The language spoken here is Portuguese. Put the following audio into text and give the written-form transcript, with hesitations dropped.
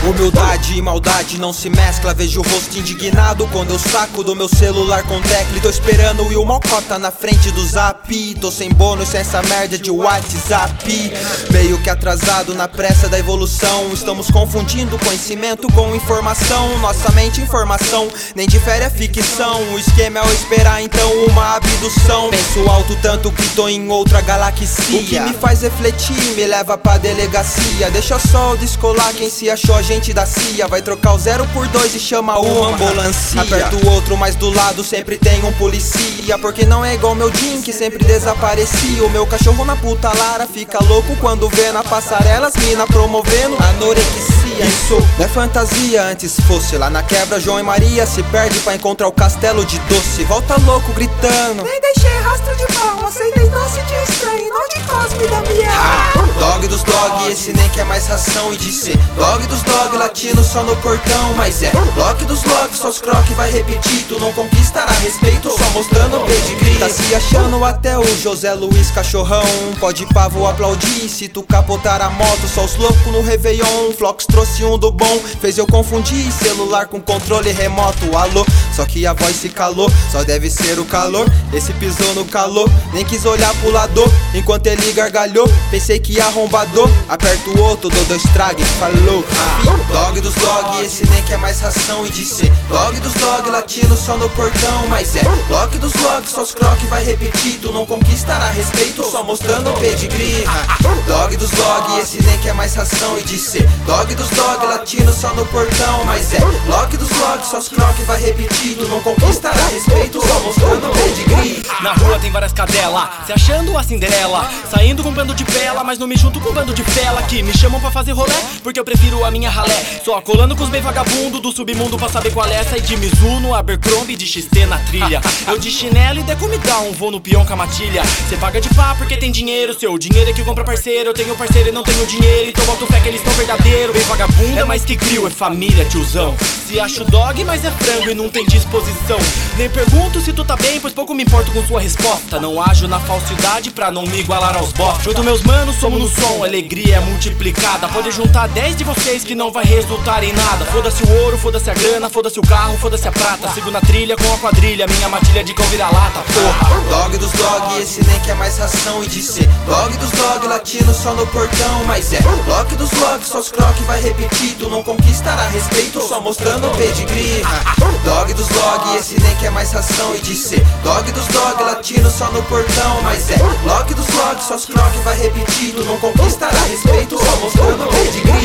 Humildade e maldade não se mescla. Vejo o rosto indignado quando eu saco do meu celular com tecla. Tô esperando o Will Mocota na frente do Zap. Tô sem bônus, sem essa merda de WhatsApp. Meio que atrasado na pressa da evolução. Estamos confundindo conhecimento com informação. Nossa mente informação, nem difere a ficção. O esquema é eu esperar então uma abdução. Penso alto tanto que tô em outra galáxia. O que me faz refletir, me leva pra delegacia. Deixa só eu descolar quem se achou agente da CIA. Vai trocar o 0 por 2 e chama uma ambulância. Aperta o outro, mas do lado sempre tem um policia. Porque não é igual meu Jim que sempre desaparecia. O meu cachorro na puta lara fica louco quando vê na passarela as mina promovendo anorexia. Isso não é fantasia, antes fosse lá na quebra João e Maria se perde pra encontrar o castelo de doce. Volta louco gritando: nem deixei rastro de pão, aceitei doce de estranho, não de Cosme da minha. Dog dos dog, esse nem quer mais ração e disse dog dos dog, latino só no portão. Mas é Loki dos Loki, só os croque vai repetir. Tu não conquistará respeito só mostrando o pedigree. Tá se achando até o José Luiz Cachorrão. Pode pá, vou aplaudir se tu capotar a moto. Só os loucos no Réveillon, Flox trouxe um do bom. Fez eu confundir celular com controle remoto. Alô, só que a voz se calou, só deve ser o calor. Esse pisou no calor, nem quis olhar pro lado enquanto ele gargalhou. Pensei que arrombador, aperta o outro, dou 2 trague, falou. Dog dos dog, esse nem quer mais ração e disse dog dos dog, latino só no portão. Mas é Loki dos Loki, só os croque vai repetir. Tu não conquistará respeito só mostrando o pedigree. Dog dos dog, esse nem quer mais ração e disse dog dos dog, latino só no portão. Mas é Loki dos Loki, só os croque vai repetir. Tu não conquistará respeito só mostrando o pedigree. Na rua tem várias cadelas, se achando a Cinderela, saindo com um bando de pela, mas não me junto com um bando de fela. Que me chamam pra fazer rolé, porque eu prefiro a minha ralé. Só colando com os bem vagabundo do submundo pra saber qual é. Sai de Mizuno, Abercrombie, de XT na trilha. Eu de chinelo e deco me dá um voo no peão com a matilha. Cê paga de pá porque tem dinheiro, seu dinheiro é que compra parceiro. Eu tenho parceiro e não tenho dinheiro, então boto fé que eles tão verdadeiro. Bem vagabundo é mais que crio, é família, tiozão. Se acho dog, mas é frango e não tem disposição. Nem pergunto se tu tá bem, pois pouco me importo com sua resposta. Não ajo na falsidade pra não me igualar aos bots. Junto meus manos, somos no som, alegria é multiplicada. Pode juntar 10 de vocês que não vai resultar em nada. Foda-se o ouro, foda-se a grana, foda-se o carro, foda-se a prata. Sigo na trilha com a quadrilha, minha matilha de cão vira-lata, porra. Dog dos dog, esse nem quer mais ração e disse dog dos dog, latino só no portão. Mas é Loki dos Loki, só os croque vai repetir. Tu não conquistará respeito só mostrando o pedigree. Dog dos dog, esse nem quer mais ração e disse dog dos dog, latino só no portão. Mas é Loki dos Loki, só os croque vai repetir. Tu não conquistará respeito só mostrando o pedigree.